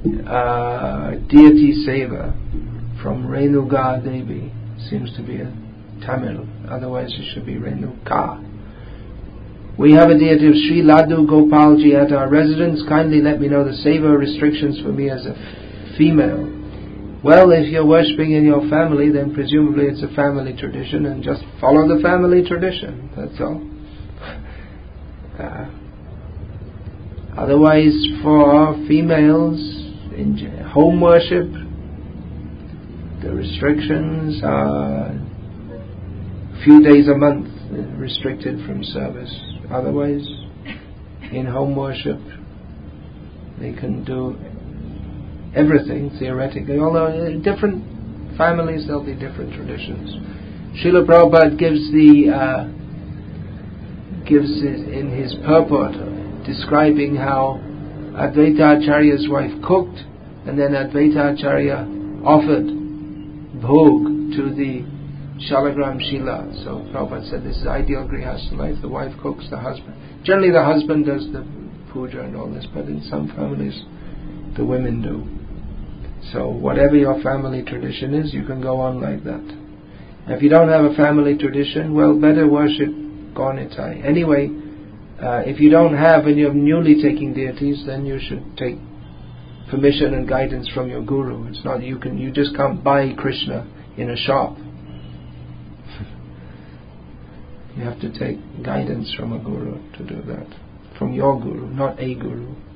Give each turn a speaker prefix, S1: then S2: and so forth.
S1: deity seva from Renuka Devi. Seems to be a Tamil, otherwise it should be Renuka. We have a deity of Sri Laddu Gopalji at our residence. Kindly let me know the seva restrictions for me as a female. Well, if you're worshipping in your family, then presumably it's a family tradition, and just follow the family tradition, that's all. Otherwise, for females in home worship, the restrictions are a few days a month restricted from service. Otherwise, in home worship, they can do everything theoretically. Although in different families there'll be different traditions. Srila Prabhupada gives it in his purport, describing how Advaita Acharya's wife cooked, and then Advaita Acharya offered bhog to the Shalagram Shila. So Prabhupada said this is ideal grihastha life. The wife cooks, the husband. Generally the husband does the puja and all this, but in some families the women do. So whatever your family tradition is, you can go on like that. If you don't have a family tradition, well, better worship Gaunitai. Anyway, if you don't have and you're newly taking deities, then you should take permission and guidance from your guru. It's not you just can't buy Krishna in a shop. You have to take guidance from a guru to do that. From your guru, not a guru.